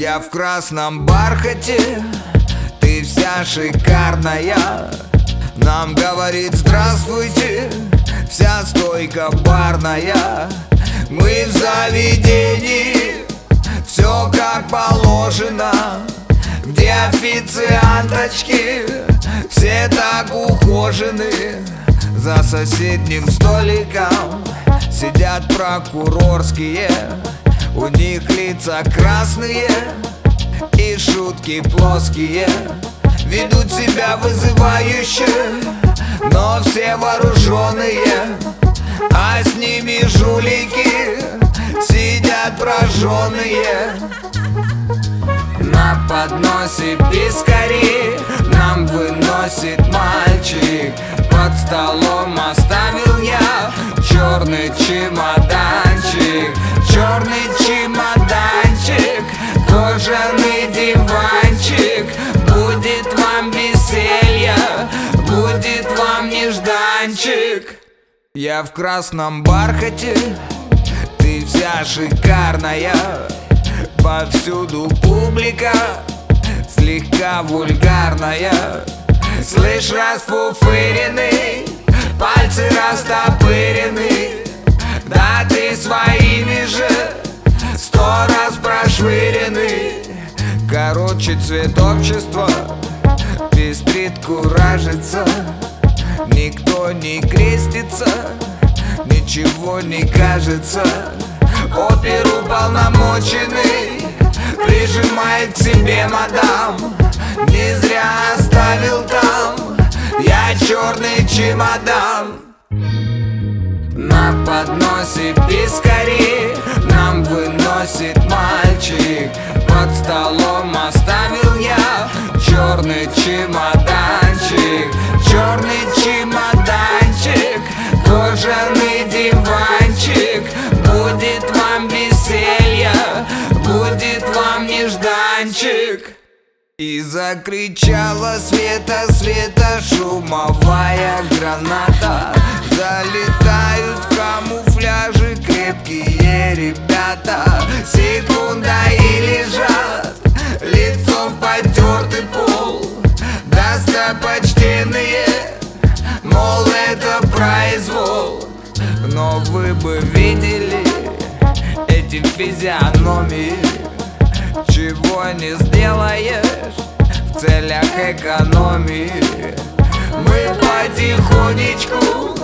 Я в красном бархате, ты вся шикарная. Нам говорит здравствуйте вся стойка барная. Мы в заведении, все как положено, где официанточки все так ухожены. За соседним столиком сидят прокурорские, у них лица красные и шутки плоские. Ведут себя вызывающе, но все вооруженные, а с ними жулики сидят прожженные. На подносе пискари нам выносит мальчик. Под столом оставил я черный чемоданчик. Черный чемоданчик, кожаный диванчик. Будет вам веселье, будет вам нежданчик. Я в красном бархате, ты вся шикарная. Повсюду публика слегка вульгарная. Слышь, расфуфыренный, пальцы растопырены. Да ты своими же 100 раз прошвырены. Короче, цвет общества пестрит, куражится. Никто не крестится, ничего не кажется. Оперуполномоченный прижимает к себе мадам. Не зря оставил там я черный чемодан. На подносе пискари нам выносит мальчик. Под столом оставил я черный чемоданчик. Черный чемоданчик, кожаный диванчик. Будет вам веселье, будет вам нежданчик. И закричала Света, Света, шумовая граната. Залетают в камуфляже крепкие ребята. Секунда и лежат лицом в потертый пол. Достопочтенные, мол, это произвол. Но вы бы видели эти физиономии. Чего не сделаешь в целях экономии. Мы потихонечку